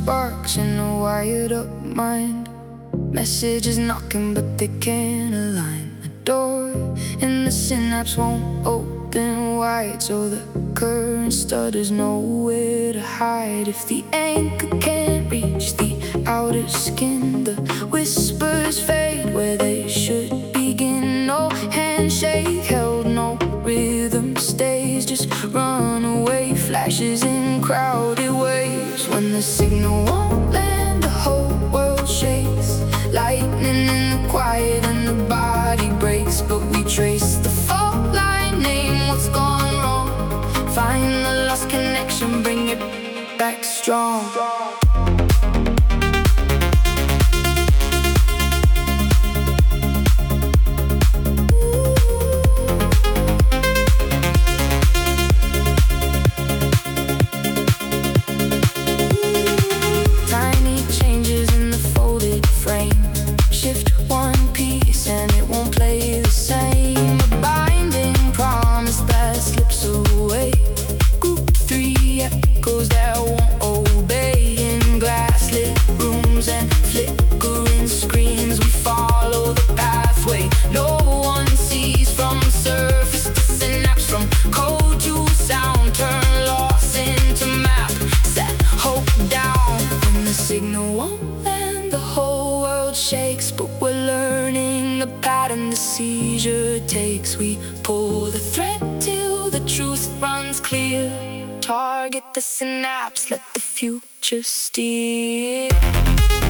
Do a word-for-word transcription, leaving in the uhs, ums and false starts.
sparks in a wired up mind. Messages knocking but they can't align. The door in the synapse won't open wide, so the current stutters nowhere to hide. If the anchor can't reach the outer skin, the whispers fade where they should begin. No handshake held, no rhythm stays, just runaway flashes in crowded waves. When the signal won't land, the whole world shakes. Lightning in the quiet and the body breaks, but we trace the fault line, name what's gone wrong, find the lost connection, bring it back strong. Signal won't land, the whole world shakes, but we're learning the pattern the seizure takes. We pull the thread till the truth runs clear. Target the synapse, let the future steer.